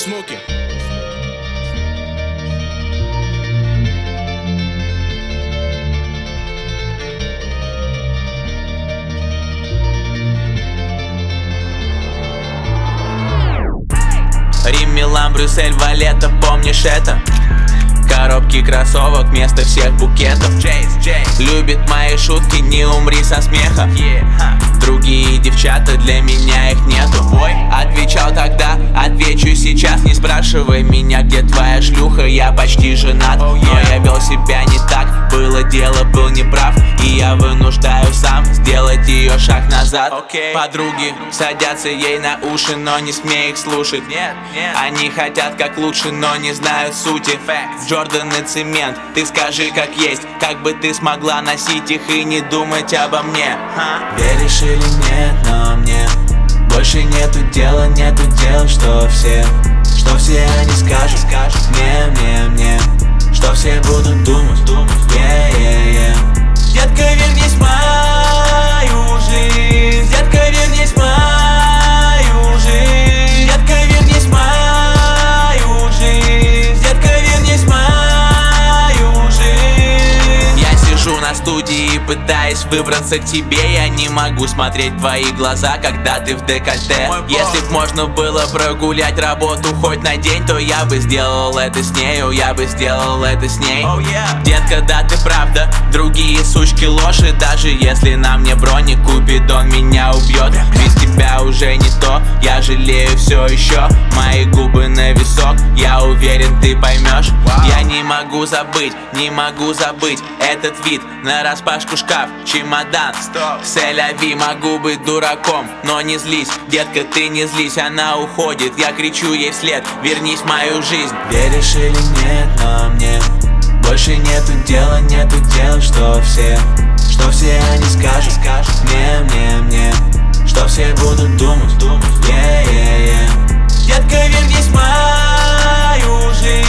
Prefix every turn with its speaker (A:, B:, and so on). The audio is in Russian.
A: Смоки.
B: Рим, Милан, Брюссель, Валета, помнишь это? Коробки кроссовок, вместо всех букетов. Любит мои шутки, не умри со смеха. Другие девчата, для меня их нету. Отвечал тогда, отвечу сейчас. Не спрашивай меня, где твоя шлюха, я почти женат. Но я вел себя не так, было дело, был неправ. И я вынуждаю сам сделать ее шаг назад. Подруги садятся ей на уши, но не смей их слушать. Они хотят как лучше, но не знают сути. Джордан и цемент, ты скажи как есть. Как бы ты смогла носить их и не думать обо мне? Веришь или нет, но мне больше нету дела, что все они скажут мне, что все будут думать, Детка, вернись в мою жизнь, детка, вернись в мою жизнь, детка, вернись в мою жизнь, детка, вернись в мою жизнь. Я сижу на студии и пытаюсь выбраться к тебе. Я не могу смотреть в твои глаза, когда ты в декольте. Если б можно было прогулять работу хоть на день, то я бы сделал это с нею, я бы сделал это с ней. Детка, да ты правда, другие сучки ложь. И даже если на мне броник, Купидон меня убьет. Без тебя уже не то, я жалею все еще. Мои губы на висок, я уверен, ты поймешь. Я не могу забыть этот вид. Нараспашку шкаф, чемодан, Сель-ля-ви. Могу быть дураком, но не злись, детка, ты не злись. Она уходит, я кричу ей вслед: вернись в мою жизнь. Веришь или нет, но мне больше нету дела, что все они скажут мне, что все будут думать, Детка, вернись в мою жизнь.